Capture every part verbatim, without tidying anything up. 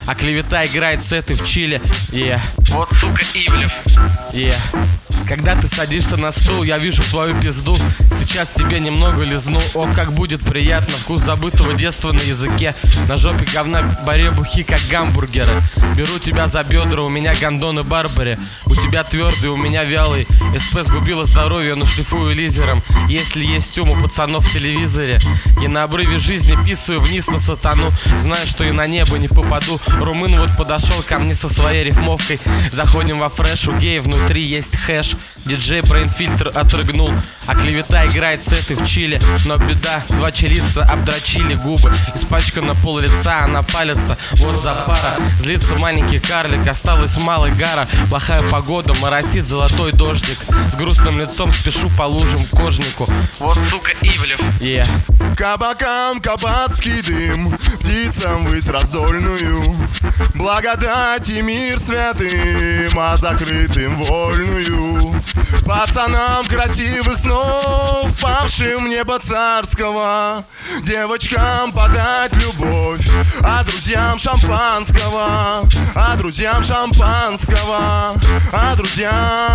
А клевета играет сеты в Чили. Yeah. Вот, сука, Ивлев. Yeah. Когда ты садишься на стул, я вижу твою пизду. Сейчас тебе немного лизну. Ох, как будет приятно. Вкус забытого детства на языке. На жопе говна баребухи, как гамбургеры. Беру тебя за бедра, у меня гондоны Барбари. У тебя твердый, у меня вялый. СП сгубила здоровье, но шлифую лизером. Если есть ум у пацанов в телевизоре. И на обрыве жизни писаю вниз на сатану. Знаю, что и на небо не попаду. Румын вот подошел ко мне со своей рифмовкой. Заходим во фреш, у гея внутри есть хэш. Диджей брейнфильтр отрыгнул. А клевета играет сеты в Чили. Но беда, два чилица обдрочили губы. Испачкана пол лица, она палится. Вот за пара, злится маленький карлик. Осталось мало гара, плохая погода, моросит золотой дождик. С грустным лицом спешу по лужам к кожнику. Вот, сука, Ивлев. Yeah. Кабакам кабацкий дым, птицам высь раздольную. Благодать и мир святым, а закрытым вольную. Пацанам красивых снов, павшим в небо царского. Девочкам подать любовь, а друзьям шампанского. А друзьям шампанского. А друзьям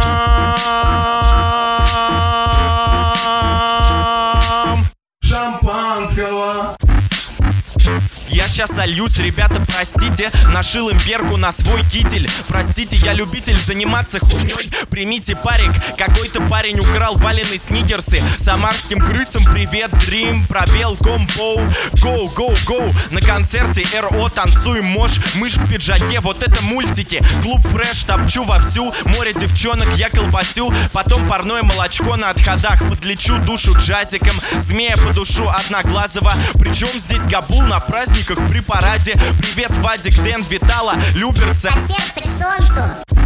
шампанского. Я сейчас сольюсь, ребята, простите. Нашил имперку на свой китель. Простите, я любитель заниматься хуйней. Примите парик, какой-то парень украл валеные сникерсы. Самарским крысам привет, дрим. Пробел, комбо, гоу, гоу, гоу. На концерте эр о танцуем, мощь. Мышь в пиджаке, вот это мультики. Клуб фреш, топчу вовсю. Море девчонок, я колбасю. Потом парное молочко на отходах. Подлечу душу джазиком. Змея по душу одноглазого. Причем здесь Габул на праздниках при параде. Привет, Вадик, Дэн, Витала, Люберца. Концерт к солнцу.